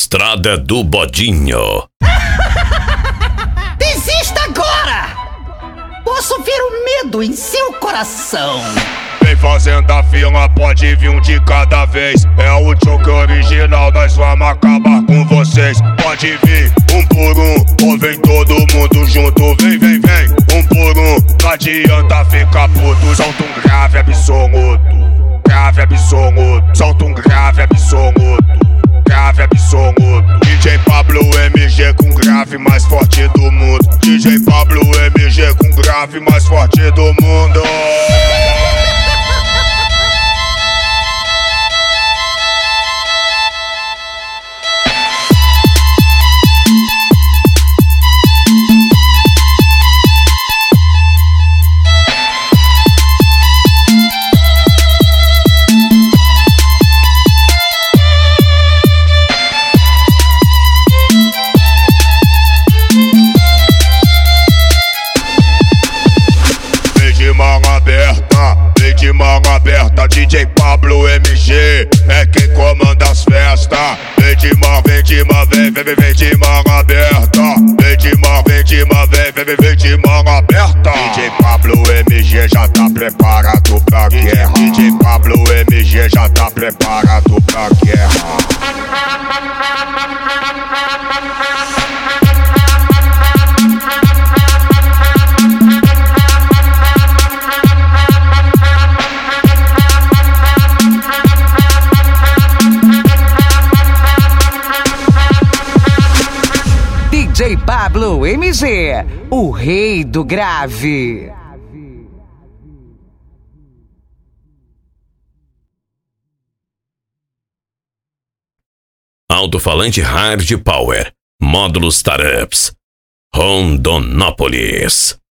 Estrada do Bodinho. Desista agora! Posso ver o medo em seu coração. Vem fazendo a fila, pode vir um de cada vez. É o choque original, nós vamos acabar com vocês. Pode vir um por um, ou vem todo mundo junto. Vem, vem, vem, um por um, não adianta ficar puto. Solta um grave absoluto, grave absoluto. Solta um grave absoluto, grave absoluto. DJ Pablo MG com grave mais forte do mundo. DJ Pablo MG com grave mais forte do mundo. Vem de mão aberta, DJ Pablo MG é quem comanda as festas. Vem de mão, vem de mão, vem de mão aberta. Vem de mão, vem de mão, vem de mão aberta. DJ Pablo MG já tá preparado pra guerra. DJ Pablo MG já tá preparado pra guerra. DJ Pablo MG, o rei do grave. Alto-falante Hard Power. Módulos Startups. Rondonópolis.